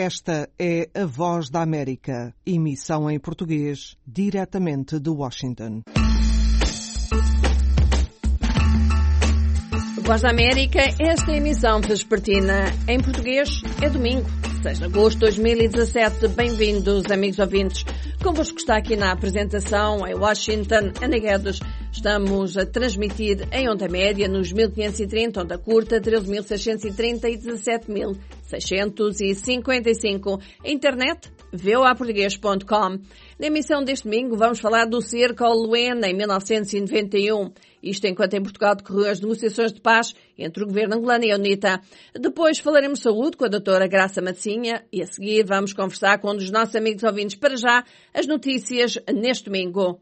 Esta é a Voz da América, emissão em português, diretamente de Washington. Voz da América, esta emissão vespertina em português é domingo, 6 de agosto de 2017. Bem-vindos, amigos ouvintes. Convosco está aqui na apresentação em Washington, Ana Guedes. Estamos a transmitir em onda média nos 1530, onda curta 13.630 e 17.655. Internet, voaportugues.com. Na emissão deste domingo vamos falar do cerco ao Luena em 1991. Isto enquanto em Portugal decorreram as negociações de paz entre o governo angolano e a UNITA. Depois falaremos de saúde com a doutora Graça Matzinha e a seguir vamos conversar com um dos nossos amigos ouvintes. Para já, as notícias neste domingo.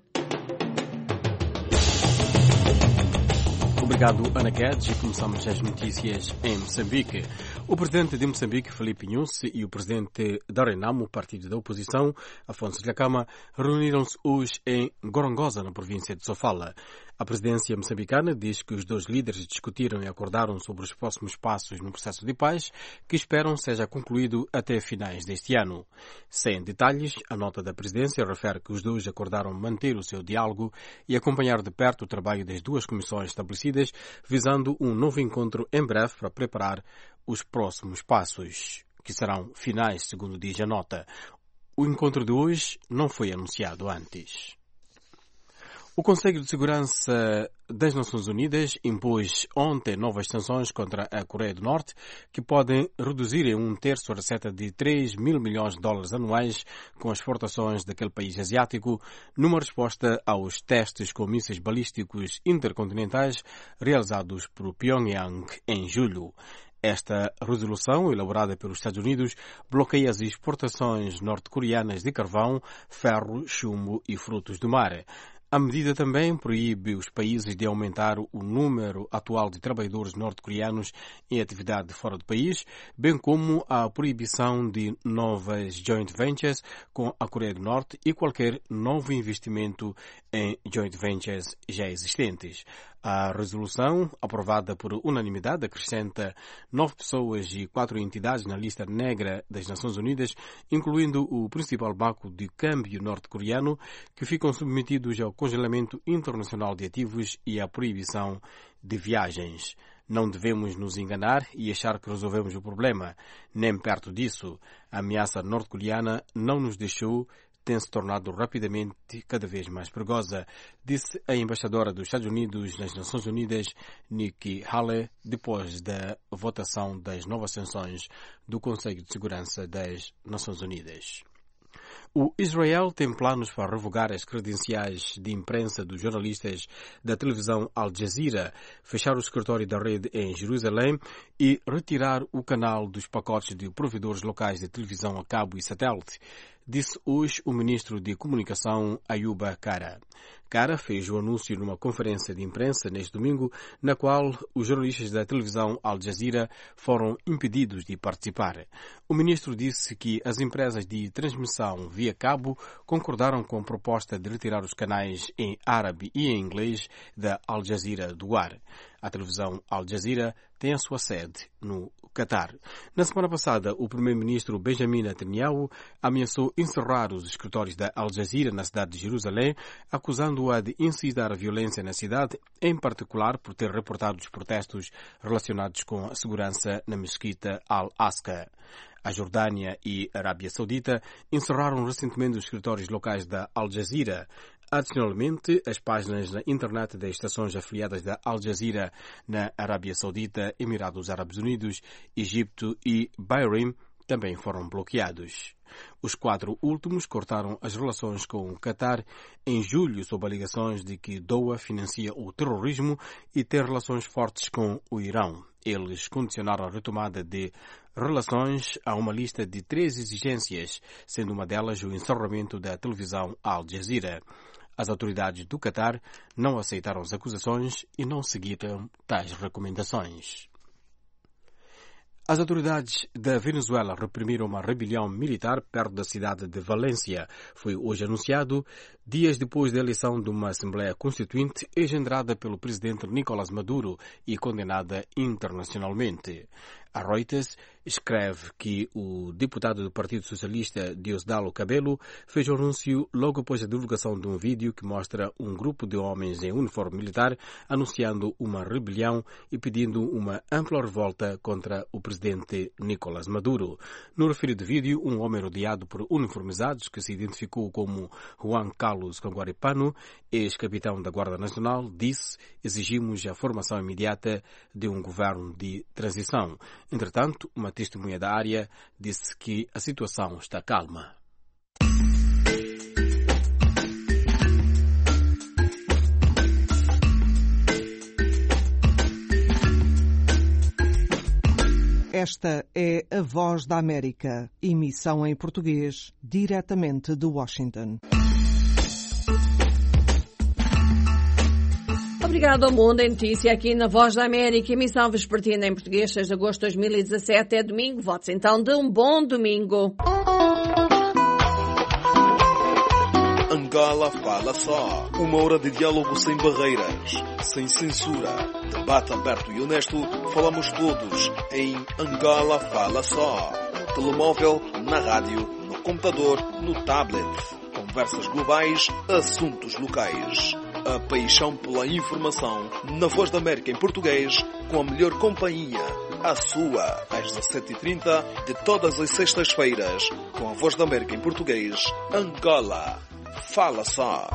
Obrigado, Ana Guedes, e começamos as notícias em Moçambique. O presidente de Moçambique, Filipe Nyusi, e o presidente da Renamo, partido da oposição, Afonso Dhlakama, reuniram-se hoje em Gorongosa, na província de Sofala. A presidência moçambicana diz que os dois líderes discutiram e acordaram sobre os próximos passos no processo de paz, que esperam seja concluído até finais deste ano. Sem detalhes, a nota da presidência refere que os dois acordaram manter o seu diálogo e acompanhar de perto o trabalho das duas comissões estabelecidas, visando um novo encontro em breve para preparar os próximos passos, que serão finais, segundo diz a nota. O encontro de hoje não foi anunciado antes. O Conselho de Segurança das Nações Unidas impôs ontem novas sanções contra a Coreia do Norte, que podem reduzir em 1/3 a receita de 3 mil milhões de dólares anuais com as exportações daquele país asiático, numa resposta aos testes com mísseis balísticos intercontinentais realizados por Pyongyang em julho. Esta resolução, elaborada pelos Estados Unidos, bloqueia as exportações norte-coreanas de carvão, ferro, chumbo e frutos do mar. A medida também proíbe os países de aumentar o número atual de trabalhadores norte-coreanos em atividade fora do país, bem como a proibição de novas joint ventures com a Coreia do Norte e qualquer novo investimento em joint ventures já existentes. A resolução, aprovada por unanimidade, acrescenta 9 pessoas e 4 entidades na lista negra das Nações Unidas, incluindo o principal banco de câmbio norte-coreano, que ficam submetidos ao congelamento internacional de ativos e à proibição de viagens. Não devemos nos enganar e achar que resolvemos o problema. Nem perto disso. A ameaça norte-coreana não nos deixou, tem se tornado rapidamente cada vez mais perigosa, disse a embaixadora dos Estados Unidos nas Nações Unidas, Nikki Haley, depois da votação das novas sanções do Conselho de Segurança das Nações Unidas. O Israel tem planos para revogar as credenciais de imprensa dos jornalistas da televisão Al Jazeera, fechar o escritório da rede em Jerusalém e retirar o canal dos pacotes de provedores locais de televisão a cabo e satélite, disse hoje o ministro de Comunicação, Ayuba Kara. Kara fez o anúncio numa conferência de imprensa neste domingo, na qual os jornalistas da televisão Al Jazeera foram impedidos de participar. O ministro disse que as empresas de transmissão via cabo concordaram com a proposta de retirar os canais em árabe e em inglês da Al Jazeera do ar. A televisão Al Jazeera tem a sua sede no Catar. Na semana passada, o primeiro-ministro Benjamin Netanyahu ameaçou encerrar os escritórios da Al Jazeera na cidade de Jerusalém, acusando-a de incitar a violência na cidade, em particular por ter reportado os protestos relacionados com a segurança na mesquita Al-Aqsa. A Jordânia e a Arábia Saudita encerraram recentemente os escritórios locais da Al Jazeera. Adicionalmente, as páginas na internet das estações afiliadas da Al Jazeera na Arábia Saudita, Emirados Árabes Unidos, Egito e Bahrein também foram bloqueados. Os 4 últimos cortaram as relações com o Catar em julho sob alegações de que Doha financia o terrorismo e tem relações fortes com o Irão. Eles condicionaram a retomada de relações a uma lista de 3 exigências, sendo uma delas o encerramento da televisão Al Jazeera. As autoridades do Catar não aceitaram as acusações e não seguiram tais recomendações. As autoridades da Venezuela reprimiram uma rebelião militar perto da cidade de Valência. Foi hoje anunciado, dias depois da eleição de uma Assembleia Constituinte engendrada pelo presidente Nicolás Maduro e condenada internacionalmente. A Reuters escreve que o deputado do Partido Socialista, Diosdado Cabello, fez o anúncio logo após a divulgação de um vídeo que mostra um grupo de homens em uniforme militar anunciando uma rebelião e pedindo uma ampla revolta contra o presidente Nicolás Maduro. No referido vídeo, um homem rodeado por uniformizados, que se identificou como Juan Carlos Canguaripano, ex-capitão da Guarda Nacional, disse: "Exigimos a formação imediata de um governo de transição." Entretanto, uma testemunha da área disse que a situação está calma. Esta é a Voz da América, emissão em português, diretamente de Washington. Obrigado ao Mundo em Notícia aqui na Voz da América, emissão vespertina em português, 6 de agosto de 2017, é domingo. Votos então de um bom domingo. Angola Fala Só. Uma hora de diálogo sem barreiras, sem censura. Debate aberto e honesto. Falamos todos em Angola Fala Só. No telemóvel, na rádio, no computador, no tablet. Conversas globais, assuntos locais. A paixão pela informação na Voz da América em português, com a melhor companhia. A sua, às 17h30, de todas as sextas-feiras, com a Voz da América em português, Angola Fala Só.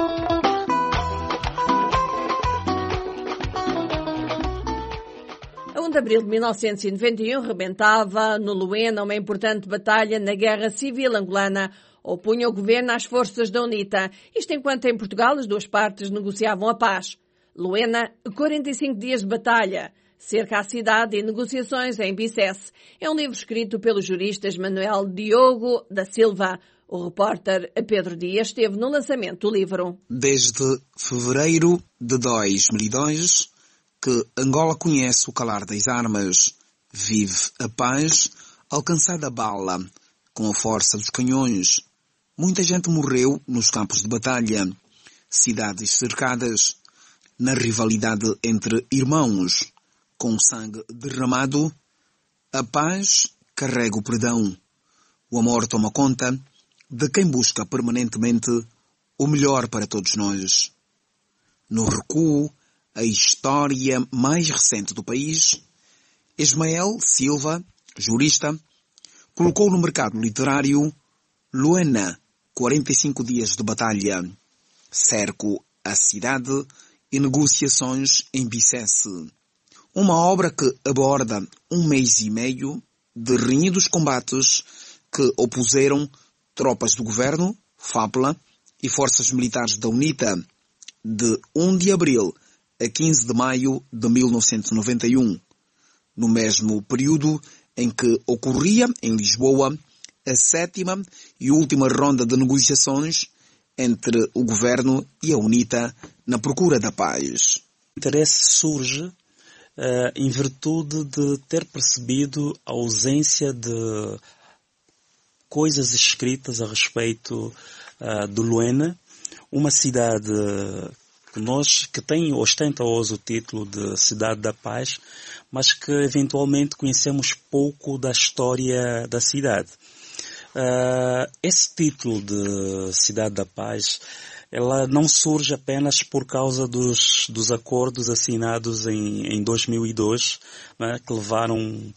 A 1 de abril de 1991 rebentava no Luena uma importante batalha na Guerra Civil Angolana. Opunha o governo às forças da UNITA. Isto enquanto em Portugal as duas partes negociavam a paz. Luena, 45 dias de batalha. Cerca à cidade e negociações em Bicesse. É um livro escrito pelos juristas Manuel Diogo da Silva. O repórter Pedro Dias esteve no lançamento do livro. Desde fevereiro de 2002 que Angola conhece o calar das armas. Vive a paz alcançada a bala, com a força dos canhões. Muita gente morreu nos campos de batalha, cidades cercadas, na rivalidade entre irmãos. Com sangue derramado, a paz carrega o perdão. O amor toma conta de quem busca permanentemente o melhor para todos nós. No recuo, a história mais recente do país, Ismael Silva, jurista, colocou no mercado literário Luena, 45 dias de batalha, cerco à cidade e negociações em Bicesse. Uma obra que aborda um mês e meio de renhidos combates que opuseram tropas do governo, FAPLA, e forças militares da UNITA, de 1 de abril a 15 de maio de 1991, no mesmo período em que ocorria em Lisboa a 7ª e última ronda de negociações entre o governo e a UNITA na procura da paz. O interesse surge em virtude de ter percebido a ausência de coisas escritas a respeito do Luena, uma cidade que ostenta hoje o título de Cidade da Paz, mas que eventualmente conhecemos pouco da história da cidade. Esse título de Cidade da Paz, ela não surge apenas por causa dos acordos assinados em 2002, né, que levaram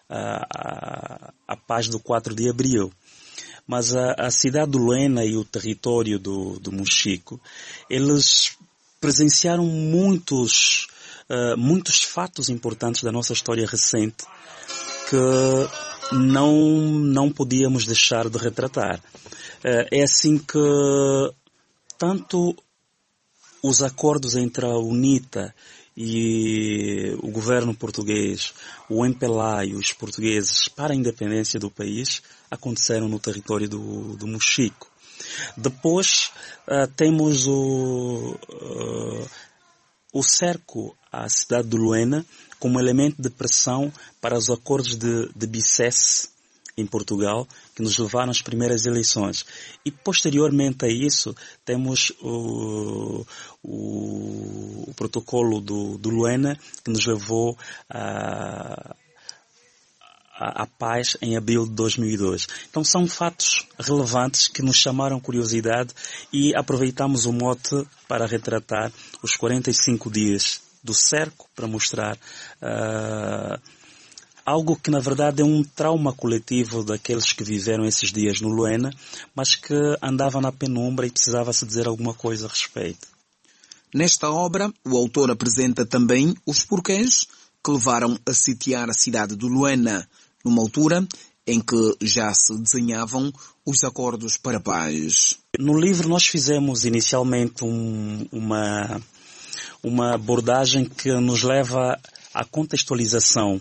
a paz do 4 de abril. Mas a cidade do Luena e o território do Mochico, eles presenciaram muitos fatos importantes da nossa história recente que não podíamos deixar de retratar. É assim que tanto os acordos entre a UNITA e o governo português, o MPLA e os portugueses para a independência do país aconteceram no território do Mochico. Depois temos o cerco à cidade de Luena como elemento de pressão para os acordos de Bicesse em Portugal, que nos levaram às primeiras eleições. E posteriormente a isso, temos o protocolo do Luena, que nos levou a paz em abril de 2002. Então são fatos relevantes que nos chamaram curiosidade e aproveitamos o mote para retratar os 45 dias do cerco, para mostrar algo que na verdade é um trauma coletivo daqueles que viveram esses dias no Luena, mas que andavam na penumbra e precisava-se dizer alguma coisa a respeito. Nesta obra, o autor apresenta também os porquês que levaram a sitiar a cidade de Luena, numa altura em que já se desenhavam os acordos para a paz. No livro nós fizemos inicialmente uma abordagem que nos leva à contextualização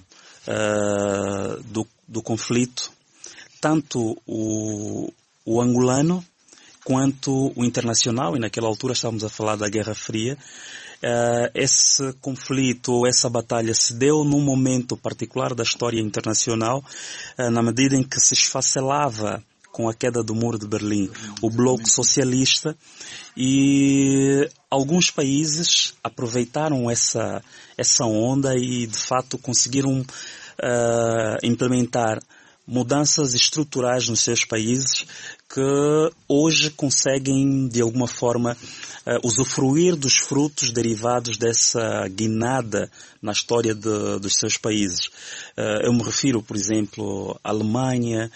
do conflito, tanto o angolano quanto o internacional, e naquela altura estávamos a falar da Guerra Fria. Esse conflito, essa batalha se deu num momento particular da história internacional, na medida em que se esfacelava com a queda do Muro de Berlim o bloco socialista, e alguns países aproveitaram essa onda e de fato conseguiram implementar mudanças estruturais nos seus países que hoje conseguem, de alguma forma, usufruir dos frutos derivados dessa guinada na história dos seus países. Eu me refiro, por exemplo, à Alemanha,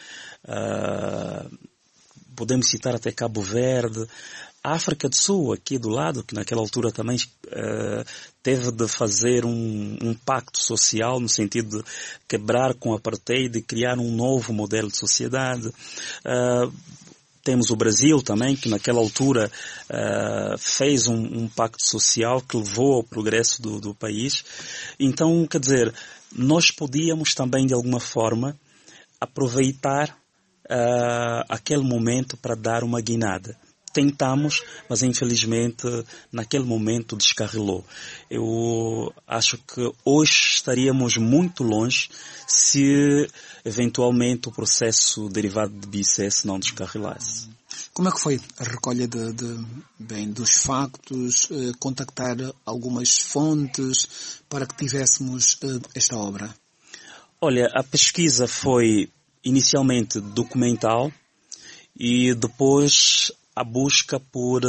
podemos citar até Cabo Verde, a África do Sul, aqui do lado, que naquela altura também teve de fazer um pacto social no sentido de quebrar com o apartheid e criar um novo modelo de sociedade. Temos o Brasil também, que naquela altura fez um pacto social que levou ao progresso do país. Então, quer dizer, nós podíamos também, de alguma forma, aproveitar aquele momento para dar uma guinada. Tentamos, mas infelizmente naquele momento descarrilou. Eu acho que hoje estaríamos muito longe se eventualmente o processo derivado de BICES não descarrilasse. Como é que foi a recolha dos factos, contactar algumas fontes para que tivéssemos esta obra? Olha, a pesquisa foi inicialmente documental e depois a busca por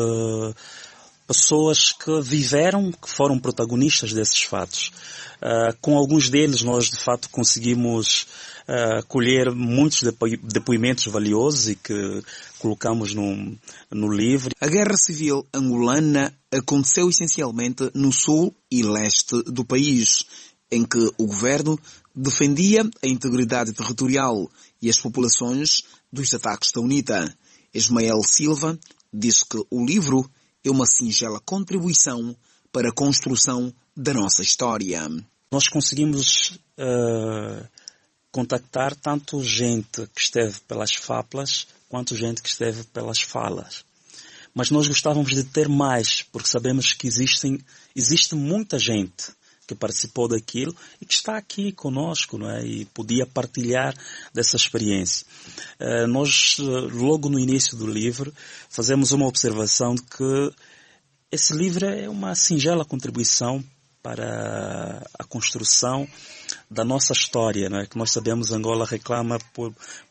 pessoas que viveram, que foram protagonistas desses fatos. Com alguns deles nós de fato conseguimos colher muitos depoimentos valiosos e que colocamos no livro. A Guerra Civil angolana aconteceu essencialmente no sul e leste do país, em que o governo defendia a integridade territorial e as populações dos ataques da UNITA. Ismael Silva diz que o livro é uma singela contribuição para a construção da nossa história. Nós conseguimos contactar tanto gente que esteve pelas FAPLAs quanto gente que esteve pelas falas. Mas nós gostávamos de ter mais, porque sabemos que existe muita gente que participou daquilo e que está aqui conosco, não é? E podia partilhar dessa experiência. Nós, logo no início do livro, fazemos uma observação de que esse livro é uma singela contribuição para a construção da nossa história, não é? Que nós sabemos, Angola reclama por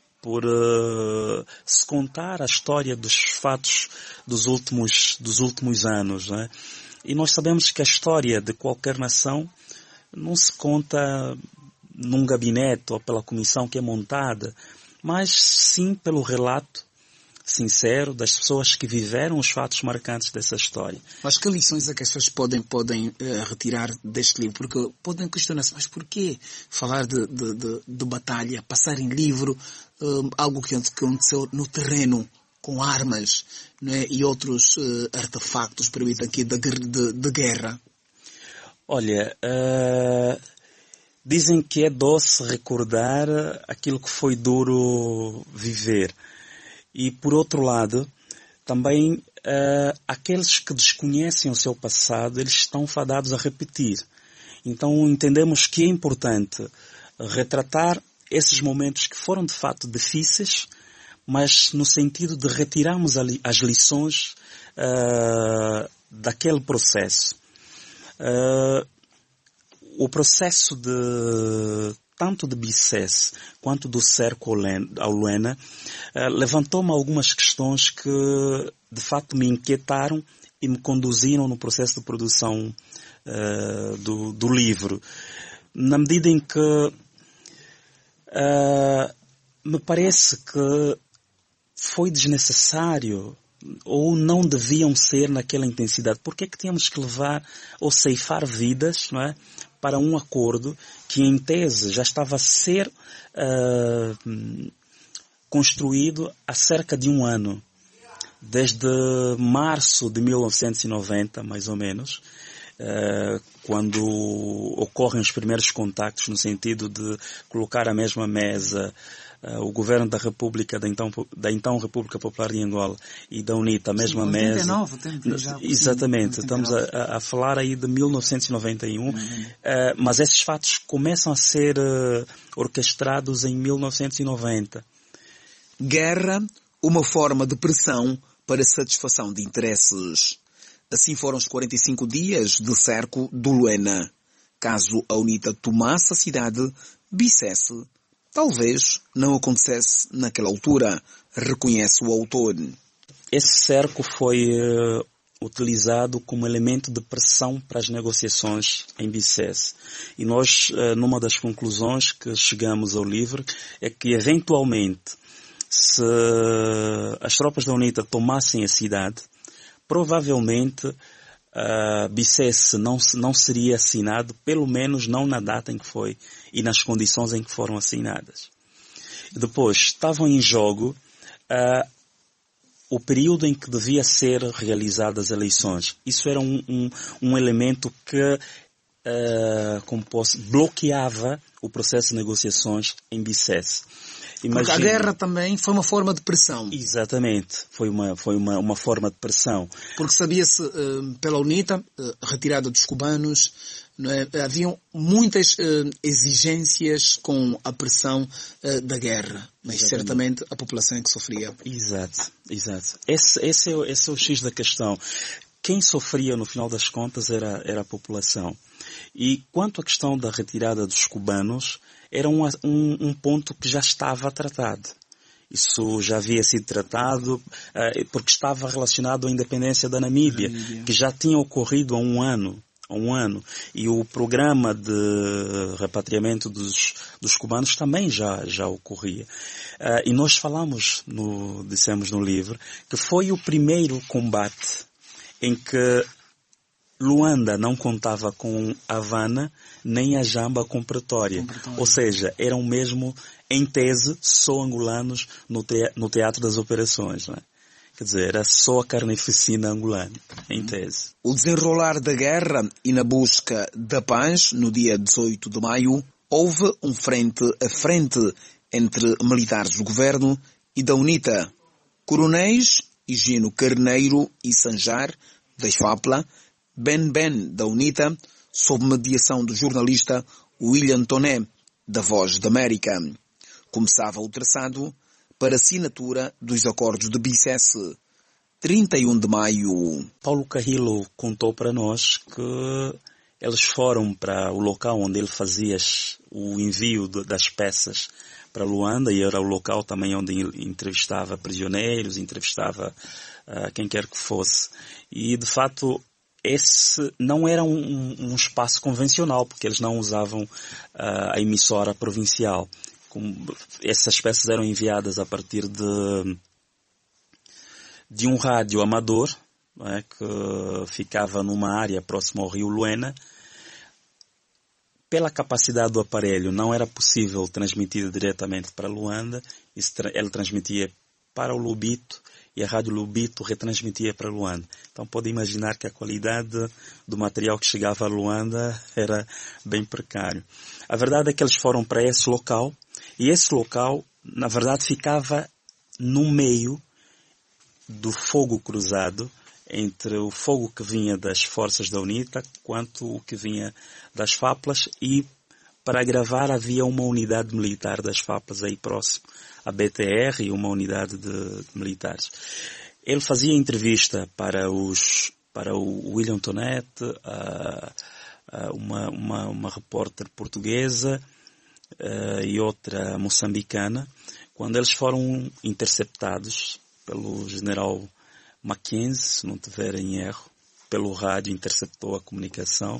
se contar a história dos fatos dos últimos anos, não é? E nós sabemos que a história de qualquer nação não se conta num gabinete ou pela comissão que é montada, mas sim pelo relato sincero das pessoas que viveram os fatos marcantes dessa história. Mas que lições é que as pessoas podem retirar deste livro? Porque podem questionar-se, mas porquê falar de batalha, passar em livro algo que aconteceu no terreno, com armas, né, e outros artefactos permitem aqui de guerra? Olha, dizem que é doce recordar aquilo que foi duro viver. E por outro lado, também aqueles que desconhecem o seu passado, eles estão fadados a repetir. Então entendemos que é importante retratar esses momentos que foram de fato difíceis, mas no sentido de retirarmos as lições daquele processo. O processo de tanto de Bicesse quanto do cerco ao Luena, levantou-me algumas questões que de facto me inquietaram e me conduziram no processo de produção do livro. Na medida em que me parece que foi desnecessário ou não deviam ser naquela intensidade. Por que é que tínhamos que levar ou ceifar vidas, não é, para um acordo que em tese já estava a ser construído há cerca de um ano? Desde março de 1990, mais ou menos, quando ocorrem os primeiros contactos no sentido de colocar à mesma mesa o governo da República, da então República Popular de Angola e da UNITA, a mesma 89, mesa. Exatamente, estamos a falar aí de 1991, mas esses fatos começam a ser orquestrados em 1990. Guerra, uma forma de pressão para satisfação de interesses. Assim foram os 45 dias de cerco do Luena. Caso a UNITA tomasse a cidade, Bicesse talvez não acontecesse naquela altura, reconhece o autor. Esse cerco foi utilizado como elemento de pressão para as negociações em Bicesse. E nós, numa das conclusões que chegamos ao livro, é que eventualmente, se as tropas da UNITA tomassem a cidade, provavelmente Bicesse não seria assinado, pelo menos não na data em que foi e nas condições em que foram assinadas. Depois, estavam em jogo o período em que devia ser realizadas as eleições. Isso era um elemento que bloqueava o processo de negociações em Bicesse. Porque a guerra também foi uma forma de pressão. Exatamente, foi uma forma de pressão. Porque sabia-se pela UNITA, retirada dos cubanos, não é? Haviam muitas exigências com a pressão da guerra, mas exatamente, certamente a população é que sofria. Exato. Esse é o X da questão. Quem sofria, no final das contas, era a população. E quanto à questão da retirada dos cubanos, era um ponto que já estava tratado. Isso já havia sido tratado porque estava relacionado à independência da Namíbia, que já tinha ocorrido há um ano. E o programa de repatriamento dos cubanos também já ocorria. E nós dissemos no livro, que foi o primeiro combate em que Luanda não contava com Havana nem a Jamba com Pretória. Ou seja, eram mesmo, em tese, só angolanos no teatro das operações. Não é? Quer dizer, era só a carnificina angolana, em tese. O desenrolar da guerra e na busca da paz, no dia 18 de maio, houve um frente a frente entre militares do governo e da UNITA. Coronéis Higino Carneiro e Sanjar, da FAPLA, Ben da UNITA, sob mediação do jornalista William Toné, da Voz da América. Começava o traçado para a assinatura dos acordos de Bicesse, 31 de maio. Paulo Carrillo contou para nós que eles foram para o local onde ele fazia o envio das peças para Luanda, e era o local também onde ele entrevistava prisioneiros, entrevistava quem quer que fosse. E, de fato, esse não era um espaço convencional, porque eles não usavam a emissora provincial. Essas peças eram enviadas a partir de um rádio amador, não é, que ficava numa área próxima ao rio Luena. Pela capacidade do aparelho, não era possível transmitir diretamente para Luanda. Ele transmitia para o Lubito e a Rádio Lubito retransmitia para Luanda. Então pode imaginar que a qualidade do material que chegava a Luanda era bem precário. A verdade é que eles foram para esse local, e esse local, na verdade, ficava no meio do fogo cruzado entre o fogo que vinha das forças da UNITA quanto o que vinha das FAPLAs, e para gravar havia uma unidade militar das FAPLAs aí próximo, a BTR, e uma unidade de militares. Ele fazia entrevista para o William Tonete, uma repórter portuguesa, e outra moçambicana, quando eles foram interceptados pelo general Mackenzie, se não tiver em erro, pelo rádio, interceptou a comunicação.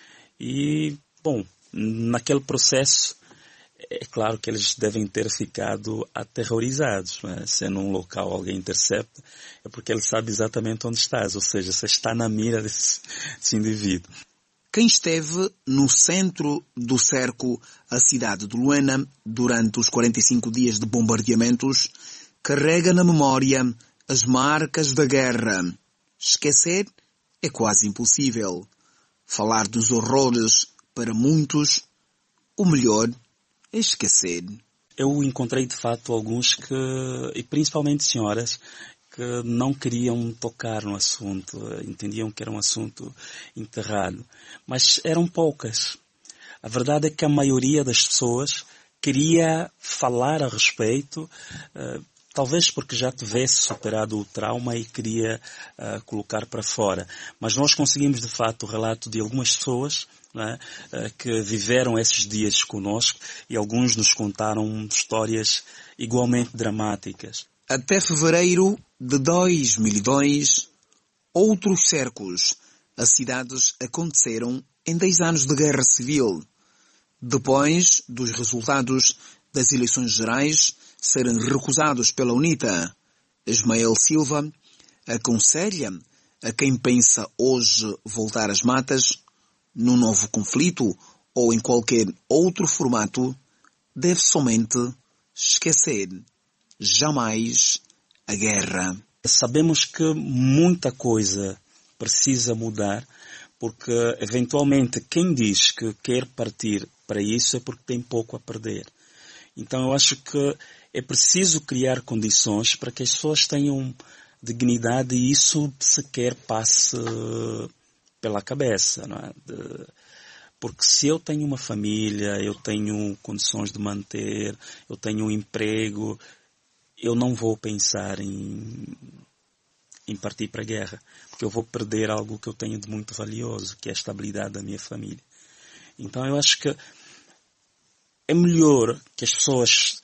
E, bom, naquele processo, é claro que eles devem ter ficado aterrorizados, não é? Se num local alguém intercepta, é porque ele sabe exatamente onde estás, ou seja, você está na mira desse indivíduo. Quem esteve no centro do cerco à cidade de Luena durante os 45 dias de bombardeamentos carrega na memória as marcas da guerra. Esquecer é quase impossível. Falar dos horrores para muitos, o melhor é esquecer. Eu encontrei de fato alguns e principalmente senhoras, que não queriam tocar no assunto, entendiam que era um assunto enterrado. Mas eram poucas. A verdade é que a maioria das pessoas queria falar a respeito, talvez porque já tivesse superado o trauma e queria colocar para fora. Mas nós conseguimos de fato o relato de algumas pessoas, né, que viveram esses dias conosco, e alguns nos contaram histórias igualmente dramáticas. Até fevereiro de 2002, outros cercos a cidades aconteceram em 10 anos de guerra civil. Depois dos resultados das eleições gerais serem recusados pela UNITA, Ismael Silva aconselha a quem pensa hoje voltar às matas, num novo conflito ou em qualquer outro formato, deve somente esquecer. Jamais a guerra. Sabemos que muita coisa precisa mudar, porque eventualmente quem diz que quer partir para isso é porque tem pouco a perder. Então eu acho que é preciso criar condições para que as pessoas tenham dignidade, e isso sequer passe pela cabeça, não é? Porque se eu tenho uma família, eu tenho condições de manter, eu tenho um emprego, eu não vou pensar em partir para a guerra, porque eu vou perder algo que eu tenho de muito valioso, que é a estabilidade da minha família. Então eu acho que é melhor que as pessoas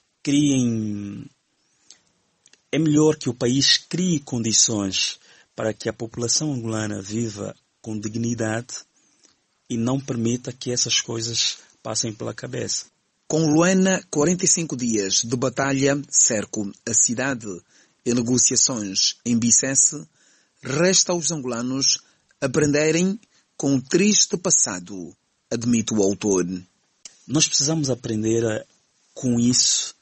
é melhor que o país crie condições para que a população angolana viva com dignidade e não permita que essas coisas passem pela cabeça. Com Luena, 45 dias de batalha, cerco a cidade e negociações em Bicesse, resta aos angolanos aprenderem com o triste passado, admite o autor. Nós precisamos aprender com isso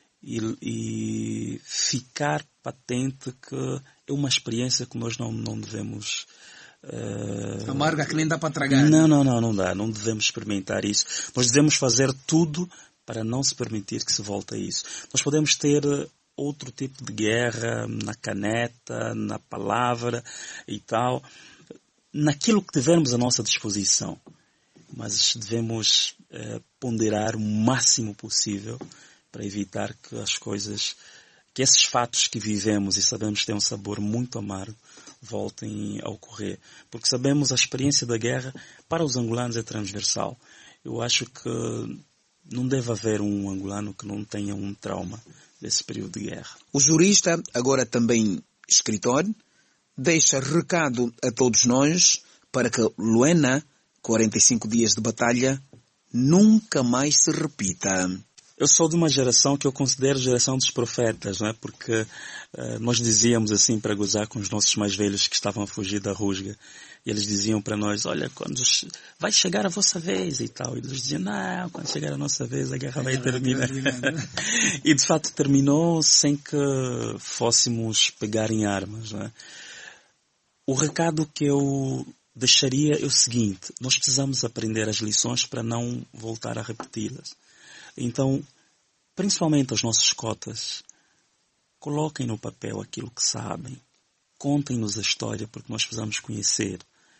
e ficar patente que é uma experiência que nós não devemos... Amarga que nem dá para tragar. Não dá. Não devemos experimentar isso. Nós devemos fazer tudo para não se permitir que se volte a isso. Nós podemos ter outro tipo de guerra na caneta, na palavra e tal, naquilo que tivermos à nossa disposição. Mas devemos ponderar o máximo possível para evitar que que esses fatos que vivemos e sabemos que têm um sabor muito amargo, voltem a ocorrer. Porque sabemos a experiência da guerra para os angolanos é transversal. Eu acho que não deve haver um angolano que não tenha um trauma desse período de guerra. O jurista, agora também escritor, deixa recado a todos nós para que Luena, 45 dias de batalha, nunca mais se repita. Eu sou de uma geração que eu considero geração dos profetas, não é? Porque nós dizíamos assim para gozar com os nossos mais velhos que estavam a fugir da rusga. E eles diziam para nós, olha, quando vai chegar a vossa vez e tal. E eles diziam, não, quando chegar a nossa vez a guerra vai terminar. E de fato terminou sem que fôssemos pegar em armas, não é? O recado que eu deixaria é o seguinte: nós precisamos aprender as lições para não voltar a repeti-las. Então, principalmente as nossas cotas, coloquem no papel aquilo que sabem. Contem-nos a história, porque nós precisamos conhecer.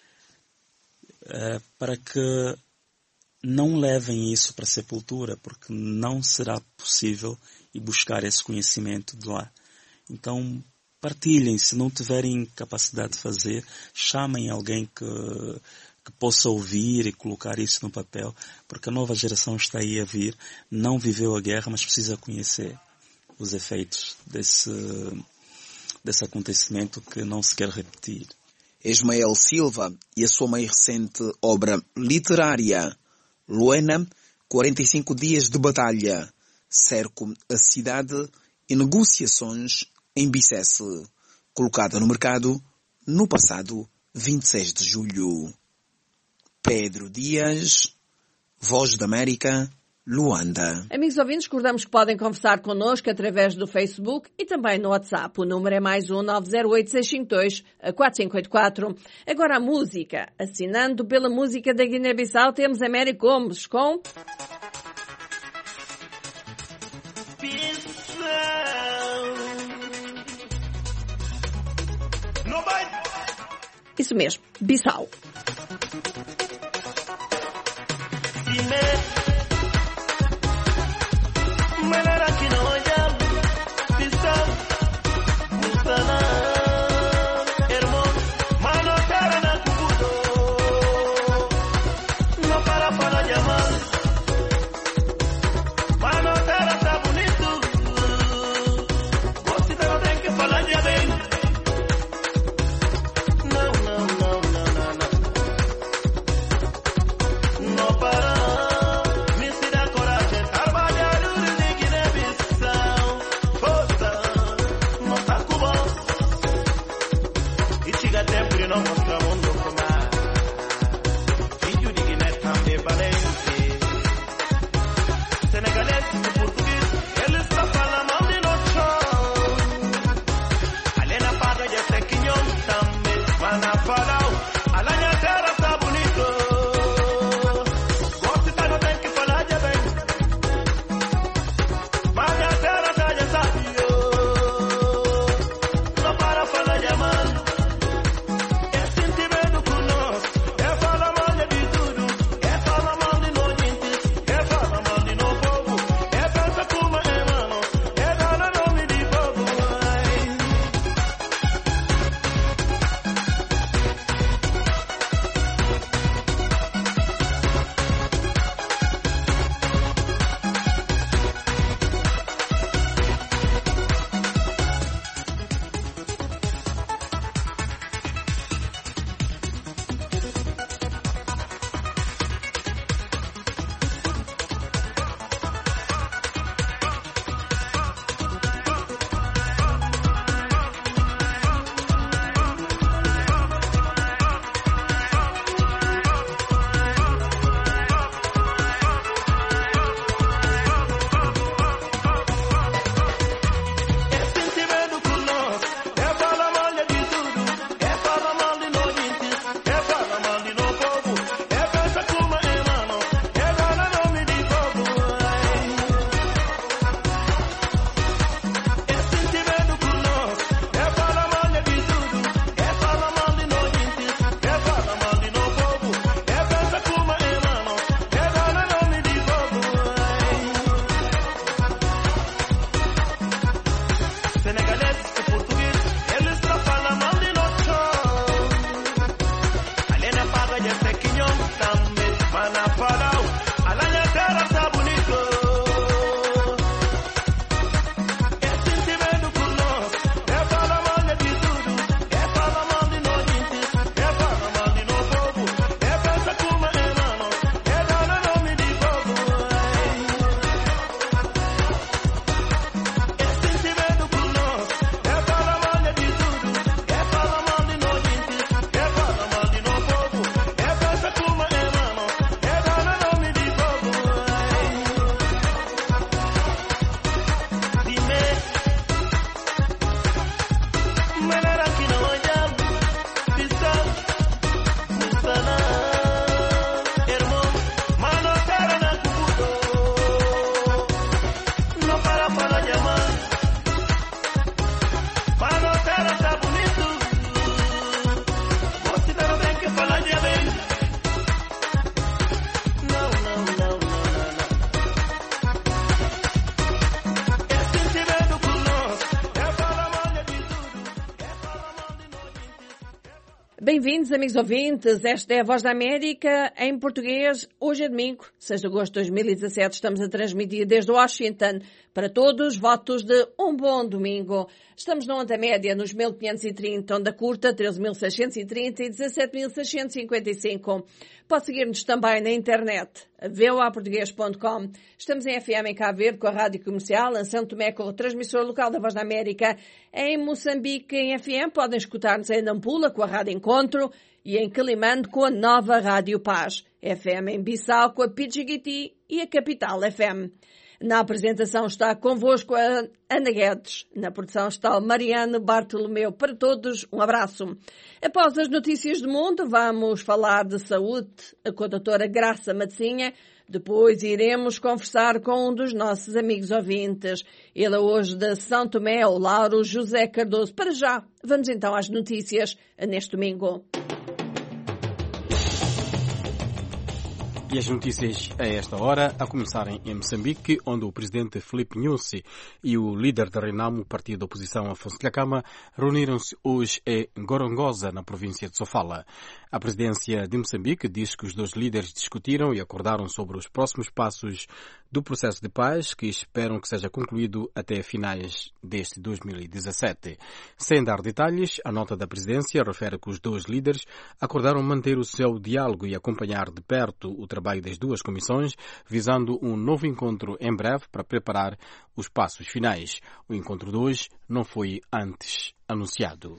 Para que não levem isso para a sepultura, porque não será possível ir buscar esse conhecimento de lá. Então, partilhem. Se não tiverem capacidade de fazer, chamem alguém que possa ouvir e colocar isso no papel, porque a nova geração está aí a vir, não viveu a guerra, mas precisa conhecer os efeitos desse acontecimento que não se quer repetir. Ismael Silva e a sua mais recente obra literária, Luena, 45 dias de batalha, cerco a cidade e negociações em Bicesse, colocada no mercado no passado 26 de julho. Pedro Dias, Voz da América, Luanda. Amigos ouvintes, recordamos que podem conversar connosco através do Facebook e também no WhatsApp. O número é mais 1-908-652-4584. Agora a música. Assinando pela música da Guiné-Bissau, temos Américo Gomes com... Isso mesmo, Bissau. Sentimento Bem-vindos, amigos ouvintes. Esta é a Voz da América em português. Hoje é domingo, 6 de agosto de 2017. Estamos a transmitir desde Washington para todos. Votos de um bom domingo. Estamos na onda média nos 1530, onda curta 13.630 e 17.655. Pode seguir-nos também na internet, voaportugues.com. Estamos em FM em Cabo Verde com a Rádio Comercial, em São Tomé com a transmissora local da Voz da América. Em Moçambique em FM podem escutar-nos em Nampula com a Rádio Encontro e em Quelimane com a nova Rádio Paz. FM em Bissau com a Pidgiguiti e a Capital FM. Na apresentação está convosco a Ana Guedes. Na produção está o Mariano Bartolomeu. Para todos, um abraço. Após as notícias do mundo, vamos falar de saúde com a doutora Graça Matecinha. Depois iremos conversar com um dos nossos amigos ouvintes. Ele é hoje de São Tomé, o Lauro José Cardoso. Para já, vamos então às notícias neste domingo. E as notícias a esta hora, a começarem em Moçambique, onde o presidente Filipe Nyusi e o líder da Renamo, partido da oposição Afonso Dhlakama, reuniram-se hoje em Gorongosa, na província de Sofala. A presidência de Moçambique diz que os dois líderes discutiram e acordaram sobre os próximos passos do processo de paz, que esperam que seja concluído até finais deste 2017. Sem dar detalhes, a nota da presidência refere que os dois líderes acordaram manter o seu diálogo e acompanhar de perto o trabalho das duas comissões, visando um novo encontro em breve para preparar os passos finais. O encontro de hoje não foi antes anunciado.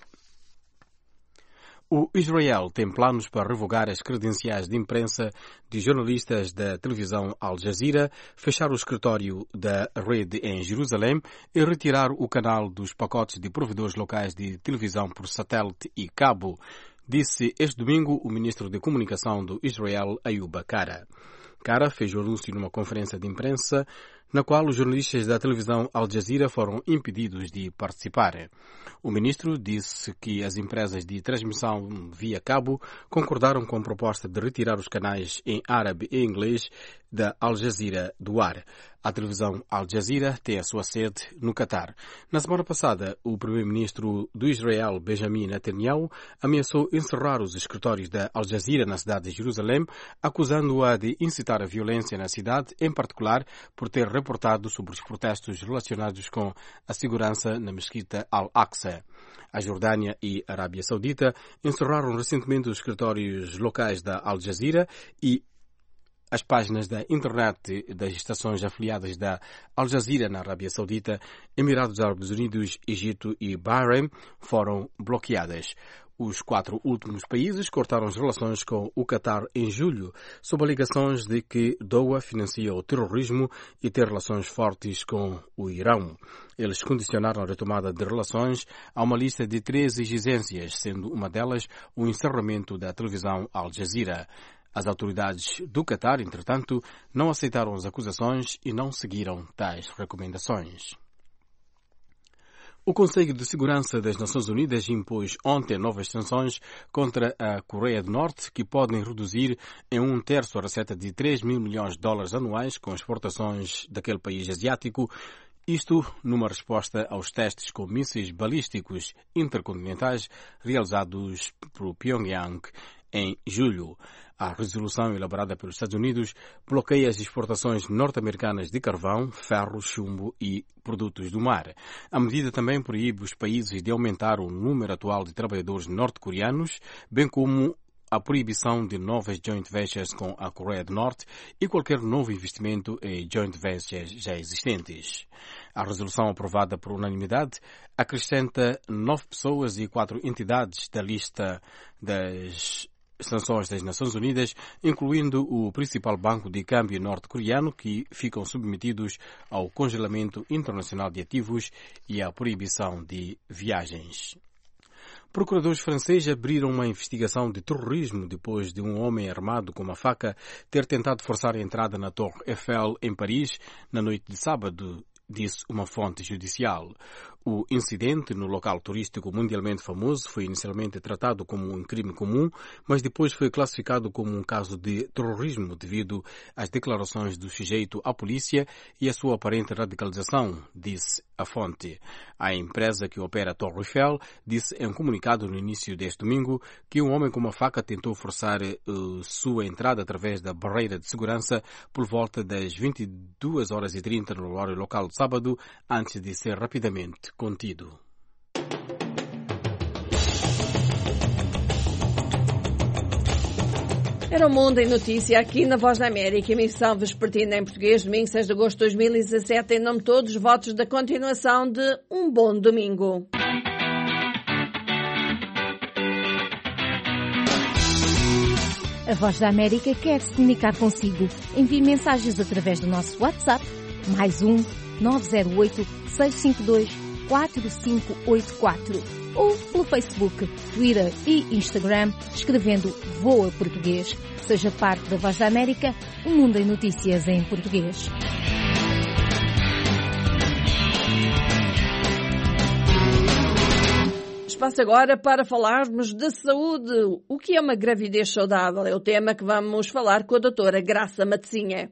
O Israel tem planos para revogar as credenciais de imprensa de jornalistas da televisão Al Jazeera, fechar o escritório da rede em Jerusalém e retirar o canal dos pacotes de provedores locais de televisão por satélite e cabo, disse este domingo o ministro de Comunicação do Israel, Ayub Kara. Kara fez o anúncio numa conferência de imprensa na qual os jornalistas da televisão Al Jazeera foram impedidos de participar. O ministro disse que as empresas de transmissão via cabo concordaram com a proposta de retirar os canais em árabe e inglês da Al Jazeera do ar. A televisão Al Jazeera tem a sua sede no Catar. Na semana passada, o primeiro-ministro do Israel, Benjamin Netanyahu, ameaçou encerrar os escritórios da Al Jazeera na cidade de Jerusalém, acusando-a de incitar a violência na cidade, em particular por ter reportado sobre os protestos relacionados com a segurança na mesquita Al-Aqsa. A Jordânia e a Arábia Saudita encerraram recentemente os escritórios locais da Al Jazeera e as páginas da internet das estações afiliadas da Al Jazeera na Arábia Saudita, Emirados Árabes Unidos, Egito e Bahrein foram bloqueadas. Os 4 últimos países cortaram as relações com o Qatar em julho, sob alegações de que Doha financia o terrorismo e tem relações fortes com o Irão. Eles condicionaram a retomada de relações a uma lista de 3 exigências, sendo uma delas o encerramento da televisão Al Jazeera. As autoridades do Qatar, entretanto, não aceitaram as acusações e não seguiram tais recomendações. O Conselho de Segurança das Nações Unidas impôs ontem novas sanções contra a Coreia do Norte, que podem reduzir em 1/3 a receita de 3 mil milhões de dólares anuais com exportações daquele país asiático, isto numa resposta aos testes com mísseis balísticos intercontinentais realizados por Pyongyang em julho. A resolução elaborada pelos Estados Unidos bloqueia as exportações norte-americanas de carvão, ferro, chumbo e produtos do mar. A medida também proíbe os países de aumentar o número atual de trabalhadores norte-coreanos, bem como a proibição de novas joint ventures com a Coreia do Norte e qualquer novo investimento em joint ventures já existentes. A resolução aprovada por unanimidade acrescenta 9 pessoas e 4 entidades da lista das sanções das Nações Unidas, incluindo o principal banco de câmbio norte-coreano, que ficam submetidos ao congelamento internacional de ativos e à proibição de viagens. Procuradores franceses abriram uma investigação de terrorismo depois de um homem armado com uma faca ter tentado forçar a entrada na Torre Eiffel, em Paris, na noite de sábado, disse uma fonte judicial. O incidente no local turístico mundialmente famoso foi inicialmente tratado como um crime comum, mas depois foi classificado como um caso de terrorismo devido às declarações do sujeito à polícia e à sua aparente radicalização, disse a fonte. A empresa que opera a Torre Eiffel disse em um comunicado no início deste domingo que um homem com uma faca tentou forçar sua entrada através da barreira de segurança por volta das 22h30 no horário local de sábado, antes de ser rapidamente contido. Era o Mundo em Notícia aqui na Voz da América, emissão vespertina em português, domingo 6 de agosto de 2017. Em nome de todos, votos da continuação de um bom domingo. A Voz da América quer se comunicar consigo. Envie mensagens através do nosso WhatsApp, +1 908 652 4584 ou pelo Facebook, Twitter e Instagram, escrevendo VOA Português. Seja parte da Voz da América, um mundo em notícias em português. Espaço agora para falarmos de saúde. O que é uma gravidez saudável? É o tema que vamos falar com a doutora Graça Matezinha.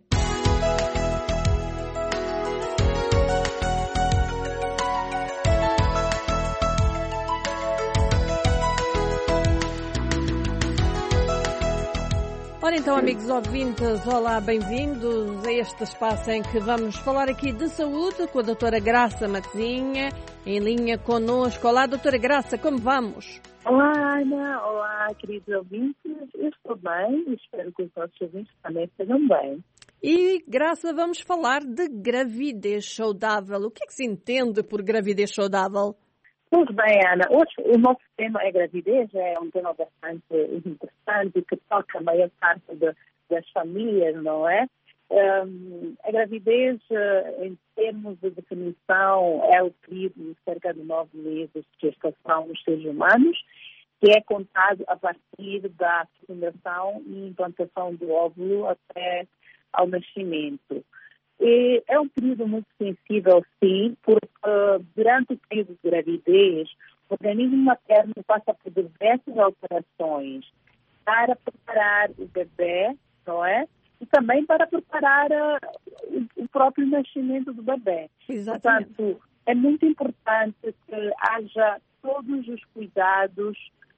Ora então, amigos ouvintes, olá, bem-vindos a este espaço em que vamos falar aqui de saúde com a doutora Graça Matezinha, em linha connosco. Olá, doutora Graça, como vamos? Olá, Ana. Olá, queridos ouvintes. Eu estou bem e espero que os nossos ouvintes também estejam bem. E, Graça, vamos falar de gravidez saudável. O que é que se entende por gravidez saudável? Muito bem, Ana. Hoje o nosso tema é gravidez, é um tema bastante interessante que toca a maior parte das famílias, não é? A gravidez, em termos de definição, é o período de cerca de 9 meses de gestação nos seres humanos, que é contado a partir da fecundação e implantação do óvulo até ao nascimento. E é um período muito sensível, sim, porque durante o período de gravidez, o organismo materno passa por diversas alterações para preparar o bebê, não é? E também para preparar o próprio nascimento do bebê. Exatamente. Portanto, é muito importante que haja todos os cuidados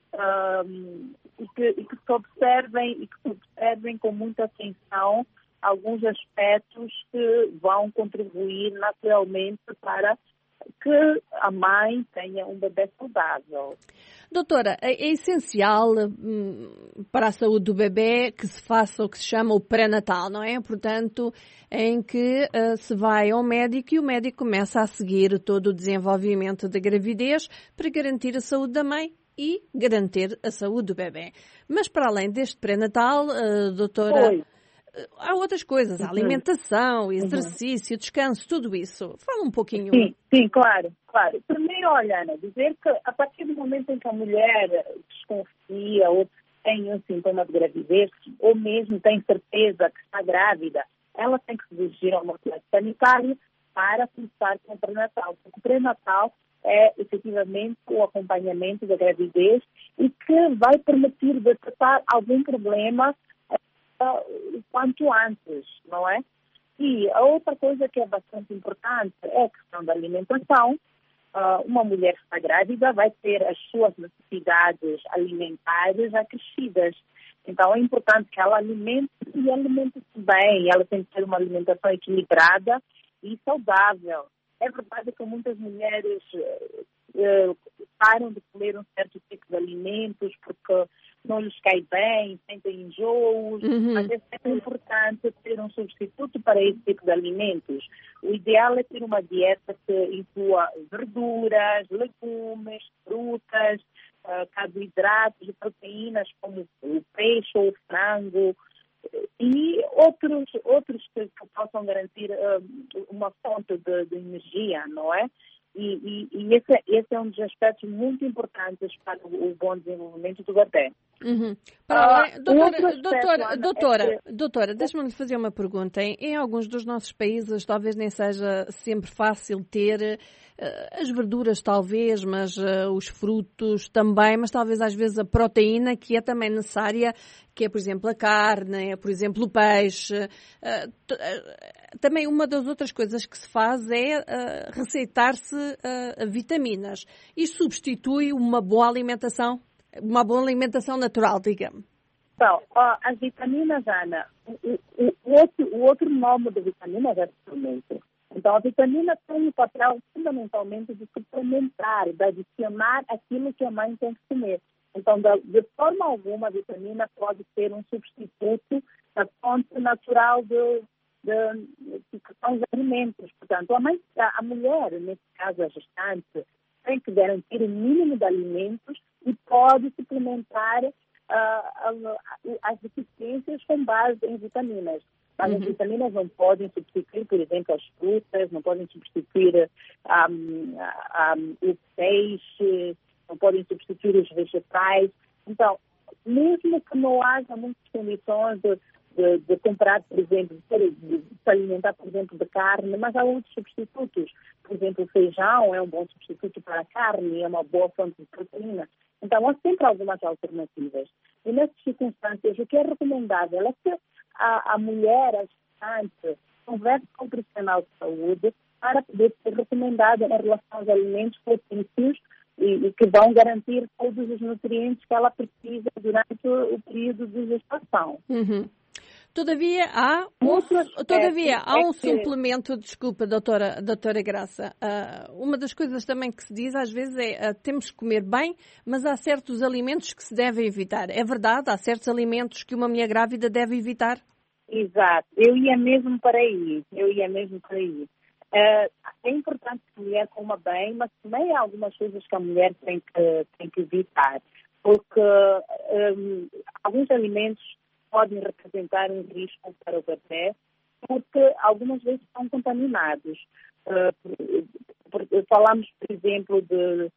e que se observem com muita atenção alguns aspectos que vão contribuir naturalmente para que a mãe tenha um bebê saudável. Doutora, é essencial para a saúde do bebê que se faça o que se chama o pré-natal, não é? Portanto, em que se vai ao médico e o médico começa a seguir todo o desenvolvimento da gravidez para garantir a saúde da mãe e garantir a saúde do bebê. Mas para além deste pré-natal, doutora... Oi. Há outras coisas, a alimentação, exercício, descanso, tudo isso. Fala um pouquinho. Sim, claro. Primeiro, olha, Ana, dizer que a partir do momento em que a mulher desconfia ou tem um sintoma de gravidez, ou mesmo tem certeza que está grávida, ela tem que se dirigir a uma classe sanitária para começar com o pré-natal. Porque o pré-natal é efetivamente o acompanhamento da gravidez e que vai permitir detectar algum problema o quanto antes, não é? E a outra coisa que é bastante importante é a questão da alimentação. Uma mulher que está grávida vai ter as suas necessidades alimentares acrescidas. Então é importante que ela alimente-se bem. Ela tem que ter uma alimentação equilibrada e saudável. É verdade que muitas mulheres param de comer um certo tipo de alimentos porque não lhes cai bem, sentem enjoos, mas é sempre importante ter um substituto para esse tipo de alimentos. O ideal é ter uma dieta que inclua verduras, legumes, frutas, carboidratos e proteínas como o peixe ou o frango e outros que possam garantir uma fonte de energia, não é? E esse é um dos aspectos muito importantes para o bom desenvolvimento do bebê. Doutora, deixa-me fazer uma pergunta. Em alguns dos nossos países talvez nem seja sempre fácil ter as verduras talvez, mas os frutos também, mas talvez às vezes a proteína que é também necessária, que é por exemplo a carne, é por exemplo o peixe. Também uma das outras coisas que se faz é receitar-se vitaminas e substitui uma boa alimentação natural, digamos. Então, as vitaminas, Ana, o outro nome de vitaminas é suplemento. Então, a vitamina tem o papel fundamentalmente de suplementar, de adicionar aquilo que a mãe tem que comer. Então, de forma alguma, a vitamina pode ser um substituto da fonte natural que são os alimentos. Portanto, a mulher, nesse caso a gestante, tem que garantir o mínimo de alimentos e pode suplementar as deficiências com base em vitaminas. Mas as vitaminas não podem substituir, por exemplo, as frutas, não podem substituir o peixe, não podem substituir os vegetais. Então, mesmo que não haja muitas condições de comprar, por exemplo, de se alimentar, por exemplo, de carne, mas há outros substitutos. Por exemplo, o feijão é um bom substituto para a carne, é uma boa fonte de proteína. Então, há sempre algumas alternativas. E nessas circunstâncias, o que é recomendável é que a mulher, a gestante, converse com o profissional de saúde para poder ser recomendada em relação aos alimentos propícios e que vão garantir todos os nutrientes que ela precisa durante o período de gestação. Todavia, há um suplemento, desculpa, doutora Graça, uma das coisas também que se diz às vezes é temos que comer bem, mas há certos alimentos que se devem evitar. É verdade? Há certos alimentos que uma mulher grávida deve evitar? Exato. Eu ia mesmo para aí. É importante que a mulher coma bem, mas também há algumas coisas que a mulher tem que evitar, porque alguns alimentos podem representar um risco para o bebê, porque algumas vezes são contaminados. Falamos, por exemplo, de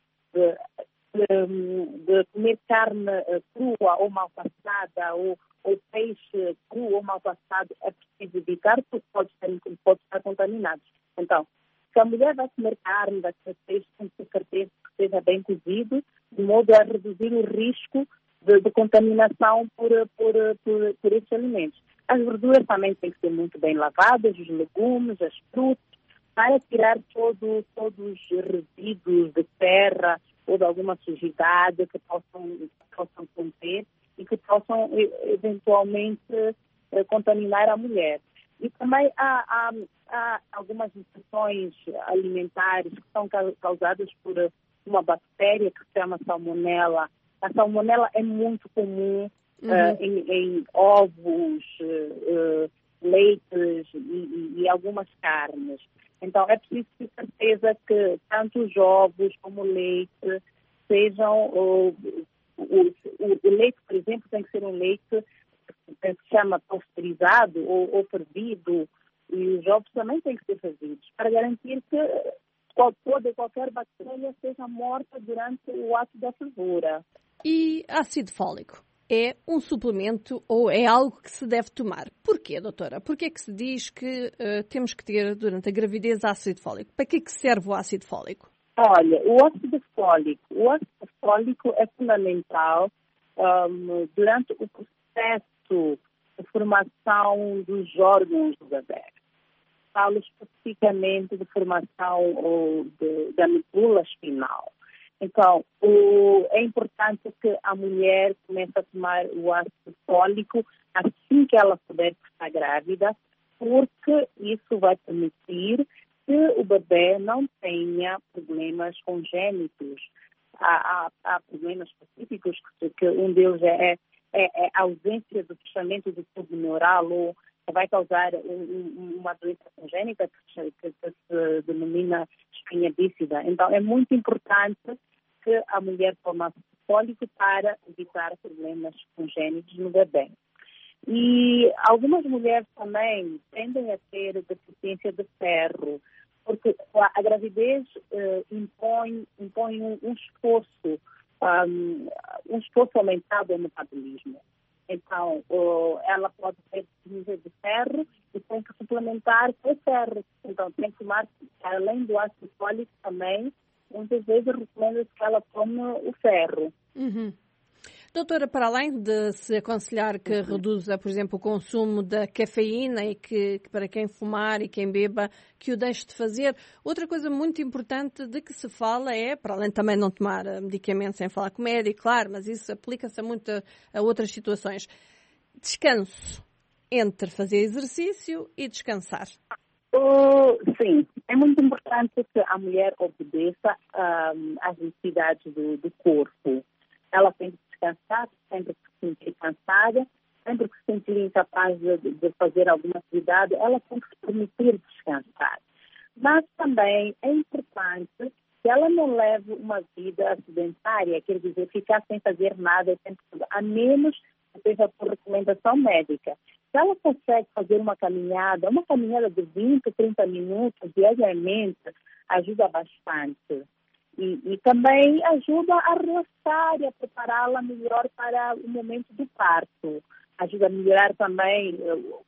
comer carne crua ou mal passada, ou peixe cru ou mal passado, é preciso evitar, porque pode estar contaminado. Então, se a mulher vai comer carne, vai comer peixe, tem que ter certeza que seja bem cozido, de modo a reduzir o risco de contaminação por esses alimentos. As verduras também têm que ser muito bem lavadas, os legumes, as frutas, para tirar todos os resíduos de terra ou de alguma sujidade que possam conter e que possam eventualmente contaminar a mulher. E também há algumas infecções alimentares que são causadas por uma bactéria que se chama salmonela. A salmonela é muito comum em ovos, leites e algumas carnes. Então, é preciso ter certeza que tanto os ovos como o leite sejam... O leite, por exemplo, tem que ser um leite que se chama pasteurizado ou fervido, e os ovos também têm que ser fervidos, para garantir que qualquer bactéria seja morta durante o ato da fervura. E ácido fólico é um suplemento ou é algo que se deve tomar? Porquê, doutora? Porquê é que se diz que temos que ter durante a gravidez ácido fólico? Para que é que serve o ácido fólico? Olha, o ácido fólico é fundamental durante o processo de formação dos órgãos do bebê. Falo especificamente de formação da medula espinal. Então, é importante que a mulher comece a tomar o ácido fólico assim que ela souber que está grávida, porque isso vai permitir que o bebê não tenha problemas congênitos. Há problemas específicos, que um deles é a ausência do fechamento do tubo neural, ou vai causar uma doença congênita que se denomina espinha bífida. Então, é muito importante que a mulher tome ácido fólico para evitar problemas congênitos no bebê. E algumas mulheres também tendem a ter deficiência de ferro, porque a gravidez impõe um esforço um esforço aumentado no metabolismo. Então, ela pode ter nível de ferro e tem que suplementar com ferro. Então, tem que tomar, além do ácido fólico também, muitas vezes recomenda-se que ela tome o ferro. Uhum. Doutora, para além de se aconselhar que reduza, por exemplo, o consumo da cafeína e que para quem fumar e quem beba, que o deixe de fazer, outra coisa muito importante de que se fala é, para além de também não tomar medicamentos sem falar com o médico, claro, mas isso aplica-se a outras situações. Descanso entre fazer exercício e descansar. Sim, é muito importante que a mulher obedeça às necessidades do corpo. Ela tem que descansar, sempre que se sentir cansada, sempre que se sentir incapaz de fazer alguma atividade, ela tem que se permitir descansar. Mas também é importante que ela não leve uma vida sedentária, quer dizer, ficar sem fazer nada, a menos que seja por recomendação médica. Se ela consegue fazer uma caminhada de 20, 30 minutos diariamente, ajuda bastante. E também ajuda a relaxar e a prepará-la melhor para o momento do parto. Ajuda a melhorar também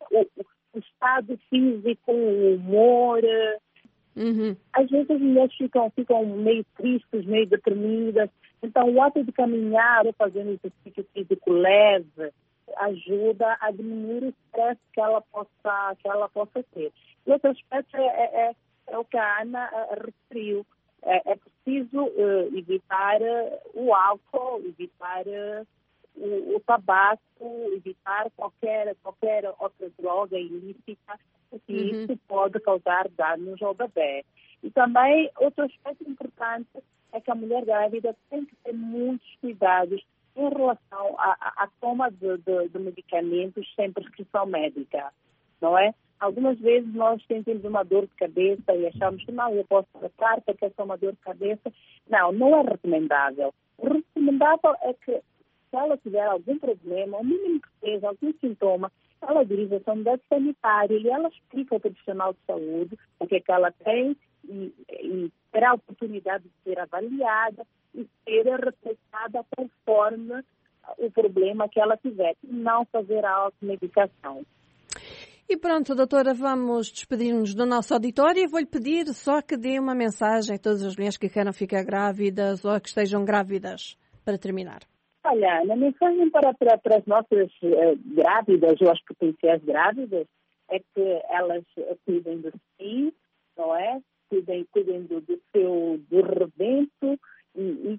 o estado físico, o humor. Uhum. Às vezes as mulheres ficam meio tristes, meio deprimidas. Então, o ato de caminhar ou fazer um exercício físico leve ajuda a diminuir o estresse que ela possa ter. E outro aspecto é o que a Ana referiu. É preciso evitar o álcool, evitar o tabaco, evitar qualquer outra droga ilícita, porque isso pode causar danos ao bebê. E também, outro aspecto importante é que a mulher grávida tem que ter muitos cuidados em relação à toma de medicamentos sem prescrição médica, não é? Algumas vezes nós sentimos uma dor de cabeça e achamos que não, eu posso tratar porque é só uma dor de cabeça. Não é recomendável. O recomendável é que se ela tiver algum problema, o mínimo que seja, algum sintoma, ela dirige a unidade sanitária e ela explica ao profissional de saúde o que é que ela tem e terá a oportunidade de ser avaliada e ser receitada conforme o problema que ela tiver. Não fazer a automedicação. E pronto, doutora, vamos despedir-nos do nosso auditório e vou-lhe pedir só que dê uma mensagem a todas as mulheres que queiram ficar grávidas ou que estejam grávidas, para terminar. Olha, a mensagem para as nossas grávidas ou as potenciais grávidas é que elas cuidem de si, não é? Cuidem do rebento e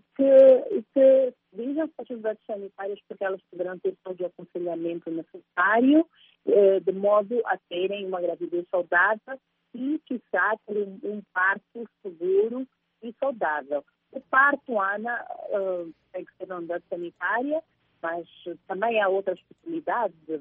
que dirijam as unidades sanitárias porque elas poderão ter todo o aconselhamento necessário de modo a terem uma gravidez saudável e, quiçá, ter um parto seguro e saudável. O parto, Ana, tem que ser na unidade sanitária, mas também há outras possibilidades de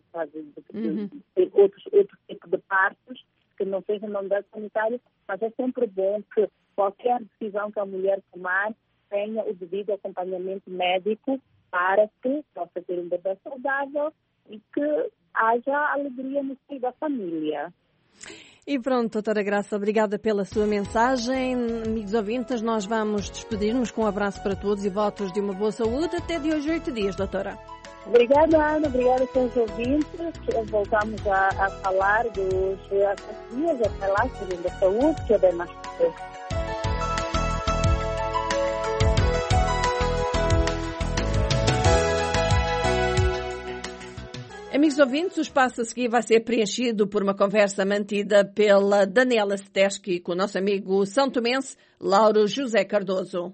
ter outro tipo de partos que não sejam na unidade sanitária, mas é sempre bom que qualquer decisão que a mulher tomar tenha o devido acompanhamento médico para que possa ter um bebê saudável e que haja alegria no seio da família. E pronto, doutora Graça, obrigada pela sua mensagem. Amigos ouvintes, nós vamos despedir-nos com um abraço para todos e votos de uma boa saúde até de hoje 8 dias, doutora. Obrigada, Ana. Obrigada pelos ouvintes. Voltamos a falar dos dias até lá, segundo a saúde, que é bem mais possível. Amigos ouvintes, o espaço a seguir vai ser preenchido por uma conversa mantida pela Daniela Steski com o nosso amigo são tomense Lauro José Cardoso.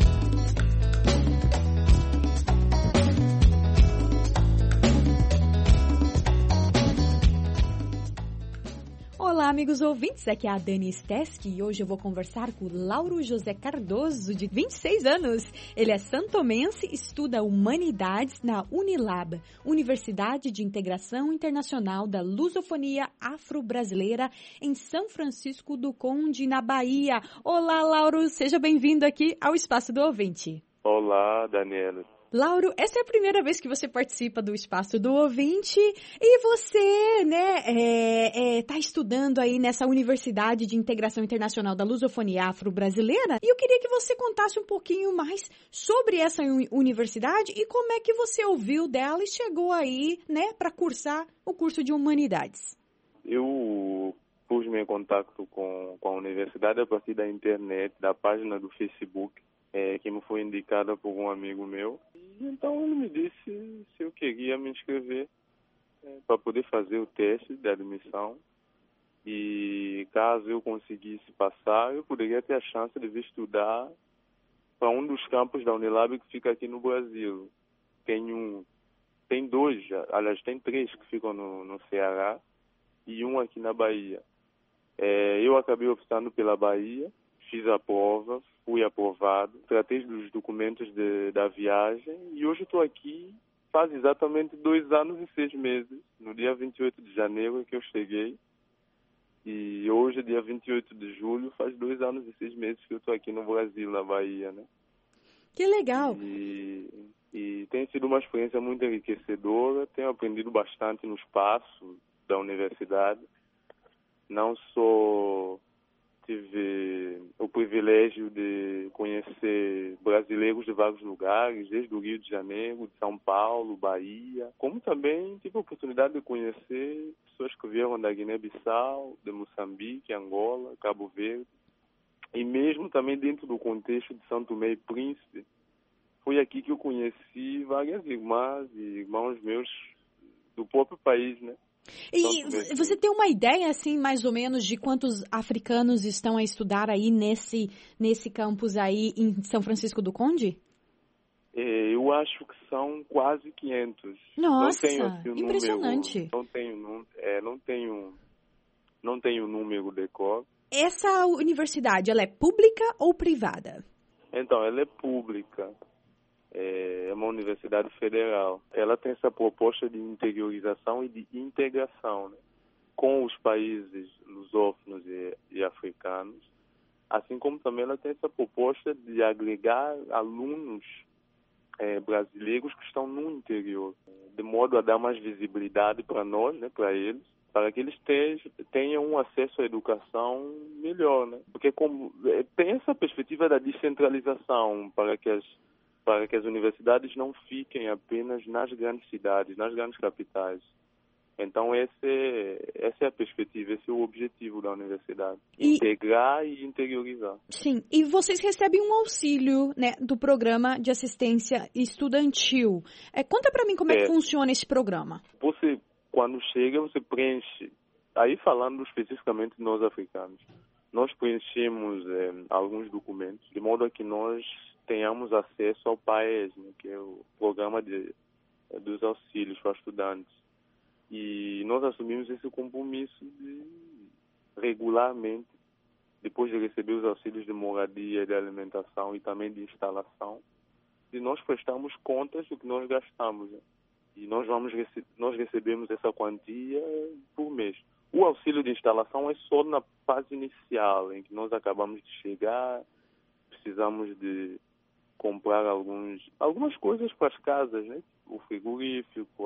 Olá, amigos ouvintes, aqui é a Dani Steski e hoje eu vou conversar com o Lauro José Cardoso, de 26 anos. Ele é santomense, estuda Humanidades na Unilab, Universidade de Integração Internacional da Lusofonia Afro-Brasileira, em São Francisco do Conde, na Bahia. Olá, Lauro, seja bem-vindo aqui ao Espaço do Ouvinte. Olá, Daniela. Lauro, essa é a primeira vez que você participa do Espaço do Ouvinte e você, né, tá estudando aí nessa Universidade de Integração Internacional da Lusofonia Afro-Brasileira e eu queria que você contasse um pouquinho mais sobre essa universidade e como é que você ouviu dela e chegou aí, né, para cursar o curso de Humanidades. Eu pus-me em contato com a universidade a partir da internet, da página do Facebook, que me foi indicada por um amigo meu. E então ele me disse se eu queria me inscrever para poder fazer o teste de admissão. E caso eu conseguisse passar, eu poderia ter a chance de vir estudar para um dos campos da Unilab que fica aqui no Brasil. Tem dois, aliás, tem três que ficam no Ceará e um aqui na Bahia. Eu acabei optando pela Bahia, fiz a prova, fui aprovado, tratei dos documentos da viagem e hoje estou aqui faz exatamente 2 anos e 6 meses. No dia 28 de janeiro é que eu cheguei e hoje, dia 28 de julho, faz 2 anos e 6 meses que eu estou aqui no Brasil, na Bahia, né? Que legal! E tem sido uma experiência muito enriquecedora, tenho aprendido bastante no espaço da universidade. Não só tive o privilégio de conhecer brasileiros de vários lugares, desde o Rio de Janeiro, de São Paulo, Bahia, como também tive a oportunidade de conhecer pessoas que vieram da Guiné-Bissau, de Moçambique, Angola, Cabo Verde, e mesmo também dentro do contexto de São Tomé e Príncipe. Foi aqui que eu conheci várias irmãs e irmãos meus do próprio país, né? E você tem uma ideia, assim, mais ou menos, de quantos africanos estão a estudar aí nesse campus aí em São Francisco do Conde? Eu acho que são quase 500. Nossa, não tenho, assim, impressionante. Não tenho número de cor. Essa universidade, ela é pública ou privada? Então, ela é pública. É uma universidade federal. Ela tem essa proposta de interiorização e de integração, né, com os países lusófonos e africanos, assim como também ela tem essa proposta de agregar alunos brasileiros que estão no interior, de modo a dar mais visibilidade para nós, né, para eles, para que eles tenham um acesso à educação melhor, né? Porque tem essa perspectiva da descentralização para que as universidades não fiquem apenas nas grandes cidades, nas grandes capitais. Então, essa é a perspectiva, esse é o objetivo da universidade. Integrar e interiorizar. Sim, e vocês recebem um auxílio, né, do programa de assistência estudantil. Conta para mim como é que funciona esse programa. Você, quando chega, você preenche, aí falando especificamente de nós africanos, nós preenchemos alguns documentos, de modo a que nós tenhamos acesso ao PAES, né, que é o programa dos auxílios para estudantes. E nós assumimos esse compromisso de, regularmente, depois de receber os auxílios de moradia, de alimentação e também de instalação, de nós prestarmos contas do que nós gastamos, né? E nós recebemos essa quantia por mês. O auxílio de instalação é só na fase inicial, em que nós acabamos de chegar, precisamos de comprar algumas coisas para as casas, né? O frigorífico,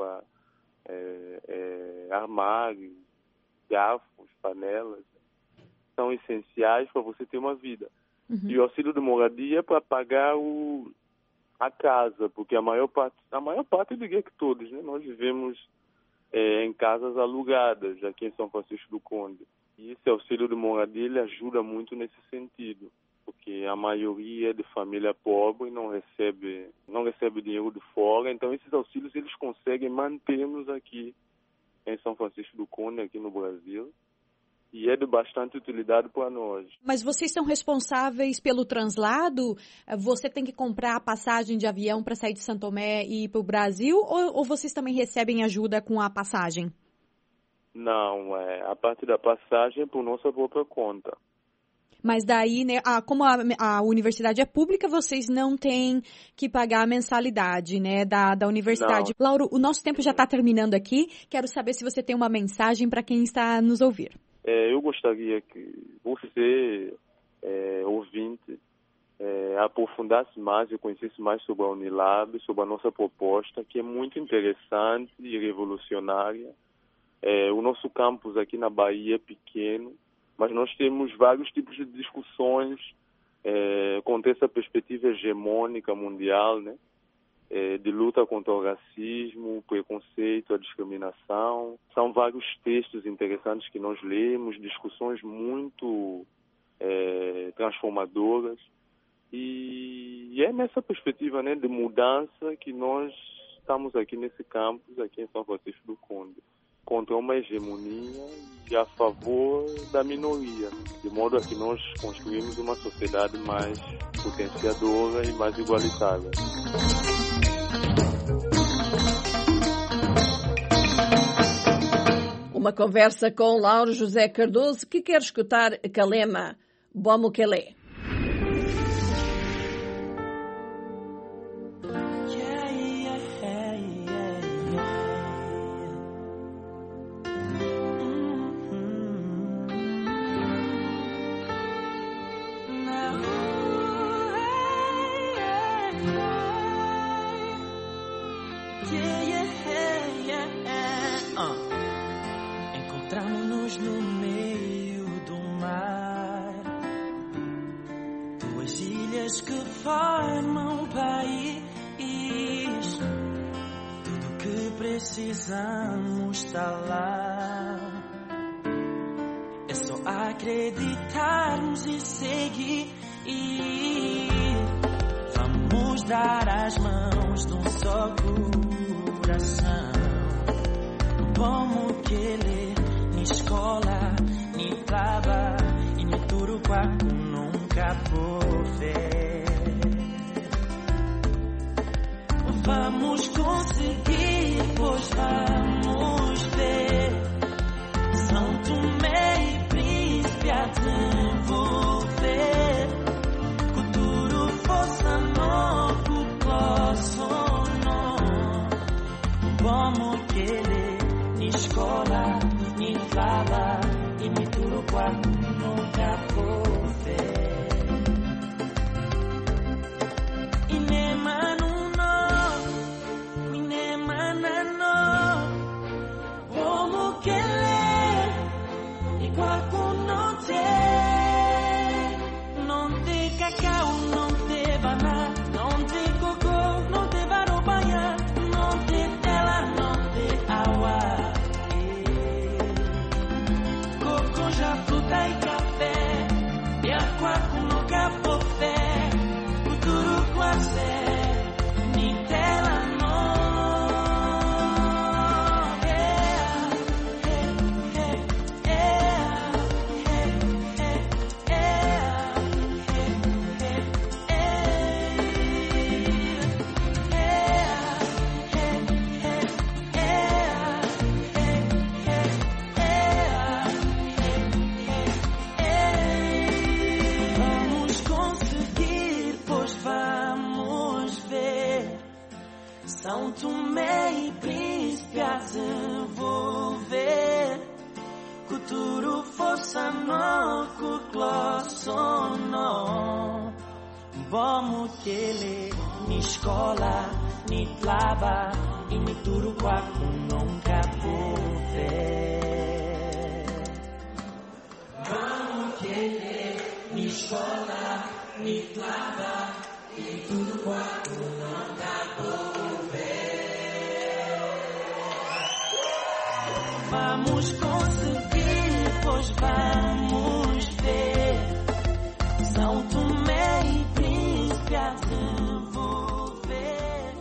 armários, garfos, panelas, são essenciais para você ter uma vida. Uhum. E o auxílio de moradia é para pagar a casa, porque a maior parte, eu diria que todos, né? Nós vivemos em casas alugadas aqui em São Francisco do Conde. E esse auxílio de moradia ele ajuda muito nesse sentido, porque a maioria é de família pobre, não recebe dinheiro de fora, então esses auxílios eles conseguem manter-nos aqui em São Francisco do Conde, aqui no Brasil, e é de bastante utilidade para nós. Mas vocês são responsáveis pelo translado? Você tem que comprar a passagem de avião para sair de São Tomé e ir para o Brasil, ou vocês também recebem ajuda com a passagem? Não, a parte da passagem é por nossa própria conta. Mas daí, né, como a universidade é pública, vocês não têm que pagar a mensalidade, né, da universidade. Não. Lauro, o nosso tempo já está terminando aqui. Quero saber se você tem uma mensagem para quem está nos ouvir. Eu gostaria que você, ouvinte, aprofundasse mais e conhecesse mais sobre a Unilab, sobre a nossa proposta, que é muito interessante e revolucionária. O nosso campus aqui na Bahia é pequeno, mas nós temos vários tipos de discussões contra essa perspectiva hegemônica mundial, né? De luta contra o racismo, o preconceito, a discriminação. São vários textos interessantes que nós lemos, discussões muito transformadoras. E é nessa perspectiva, né, de mudança que nós estamos aqui nesse campus, aqui em São Francisco do Conde, contra uma hegemonia e a favor da minoria, de modo a que nós construímos uma sociedade mais potenciadora e mais igualitária. Uma conversa com Lauro José Cardoso, que quer escutar Calema, Bomukele. Encontramos-nos no meio do mar, duas ilhas que formam o país. Tudo que precisamos está lá, é só acreditarmos e seguir. Vamos dar as mãos de um só coração. Como que ler na escola, ni trava e ni turuquaco nunca vou ver. Vamos conseguir, pois vamos ver. São Tomé e Príncipe a desenvolver. Futuro força novo, clossono. Como que ler na escola, ni trava e ni turuquaco nunca vou ver. São Tomé e Príncipe a desenvolver. Futuro força noco clossono. Vamos que ler na escola, ni trava e ni turuquaco nunca vou ver. Vamos que ler na escola, ni trava e ni turuquaco nunca vou ver. Vamos conseguir, pois vamos ver. São Tomé e Príncipe a desenvolver.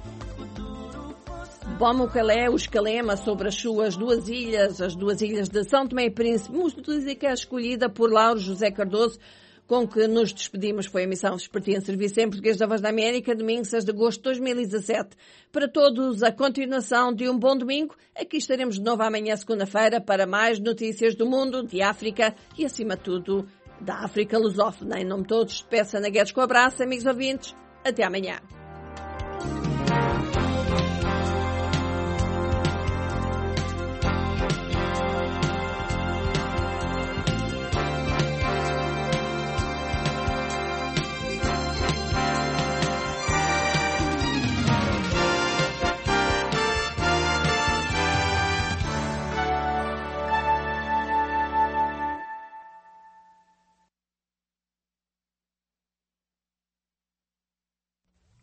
Bomukele, os Calema, sobre as suas duas ilhas, as duas ilhas de São Tomé e Príncipe, música escolhida por Lauro José Cardoso, com que nos despedimos. Foi a emissão Vespertina em Serviço em Português da Voz da América, domingo 6 de agosto de 2017. Para todos, a continuação de um bom domingo. Aqui estaremos de novo amanhã, segunda-feira, para mais notícias do mundo, de África e, acima de tudo, da África lusófona. Em nome de todos, peço a Ana Guedes com abraço, amigos ouvintes. Até amanhã.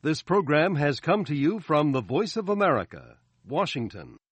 This program has come to you from the Voice of America, Washington.